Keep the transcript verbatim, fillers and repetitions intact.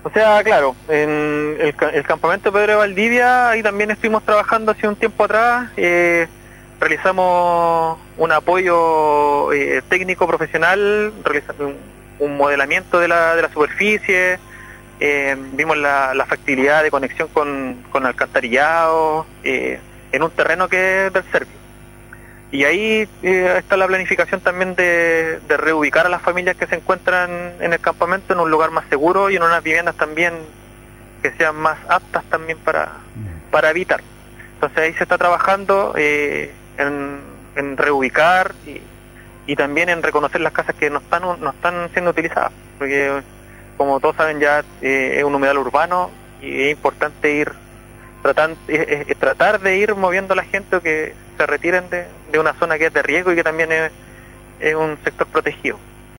O sea, claro, en el, el campamento Pedro de Valdivia, ahí también estuvimos trabajando hace un tiempo atrás, eh, realizamos un apoyo eh, técnico profesional, realizamos un, un modelamiento de la, de la superficie, eh, vimos la, la factibilidad de conexión con, con alcantarillado, eh, en un terreno que es del Servio. Y ahí eh, está la planificación también de, de reubicar a las familias que se encuentran en el campamento en un lugar más seguro y en unas viviendas también que sean más aptas también para, para habitar. Entonces ahí se está trabajando eh, en, en reubicar y, y también en reconocer las casas que no están, no están siendo utilizadas, porque como todos saben ya eh, es un humedal urbano y es importante ir Tratan, eh, eh, tratar de ir moviendo a la gente o que se retiren de, de una zona que es de riesgo y que también es, es un sector protegido.